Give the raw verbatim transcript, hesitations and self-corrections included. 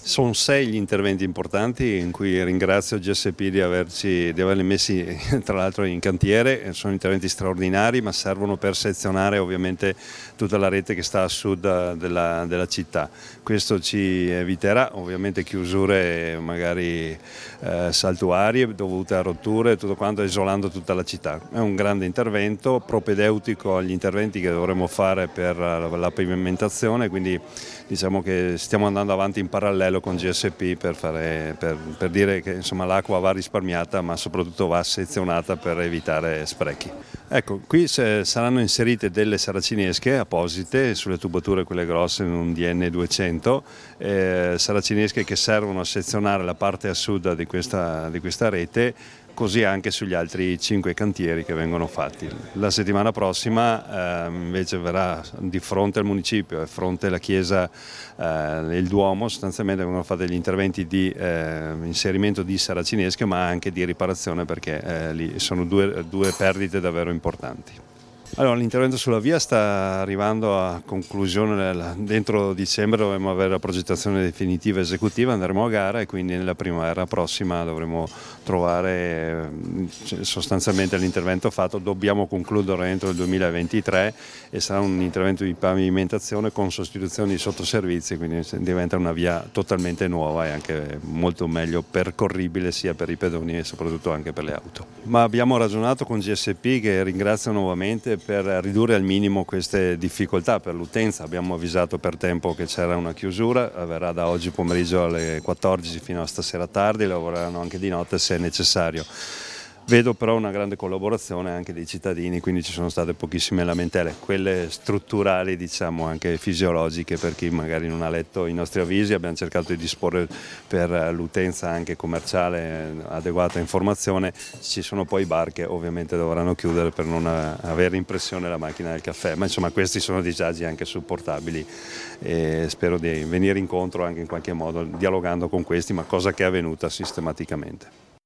Sono sei gli interventi importanti in cui ringrazio G S P di, averci, di averli messi tra l'altro in cantiere. Sono interventi straordinari, ma servono per sezionare ovviamente tutta la rete che sta a sud della, della città. Questo ci eviterà ovviamente chiusure magari eh, saltuarie dovute a rotture, tutto quanto, isolando tutta la città. È un grande intervento propedeutico agli interventi che dovremo fare per la pavimentazione, quindi diciamo che stiamo andando avanti in parallelo con G S P per, fare, per, per dire che l'acqua va risparmiata, ma soprattutto va sezionata per evitare sprechi. Ecco, qui saranno inserite delle saracinesche apposite sulle tubature, quelle grosse, in un D N duecento, eh, saracinesche che servono a sezionare la parte a sud di questa, di questa rete, così anche sugli altri cinque cantieri che vengono fatti. La settimana prossima eh, invece verrà di fronte al municipio e fronte alla chiesa, eh, il Duomo, sostanzialmente vengono fatti degli interventi di eh, inserimento di saracinesche, ma anche di riparazione, perché eh, lì sono due, due perdite davvero importanti. Allora, l'intervento sulla via sta arrivando a conclusione. Dentro dicembre dovremo avere la progettazione definitiva esecutiva, andremo a gara e quindi nella primavera prossima dovremo trovare sostanzialmente l'intervento fatto. Dobbiamo concludere entro il duemilaventitré e sarà un intervento di pavimentazione con sostituzione di sottoservizi, quindi diventa una via totalmente nuova e anche molto meglio percorribile sia per i pedoni e soprattutto anche per le auto. Ma abbiamo ragionato con G S P, che ringrazio nuovamente, per ridurre al minimo queste difficoltà per l'utenza. Abbiamo avvisato per tempo che c'era una chiusura, avverrà da oggi pomeriggio alle quattordici fino a stasera tardi, lavoreranno anche di notte se è necessario. Vedo però una grande collaborazione anche dei cittadini, quindi ci sono state pochissime lamentele, quelle strutturali, diciamo anche fisiologiche, per chi magari non ha letto i nostri avvisi. Abbiamo cercato di disporre per l'utenza anche commerciale adeguata informazione. Ci sono poi bar che ovviamente dovranno chiudere per non avere in pressione la macchina del caffè, ma insomma questi sono disagi anche supportabili e spero di venire incontro anche in qualche modo dialogando con questi, ma cosa che è avvenuta sistematicamente.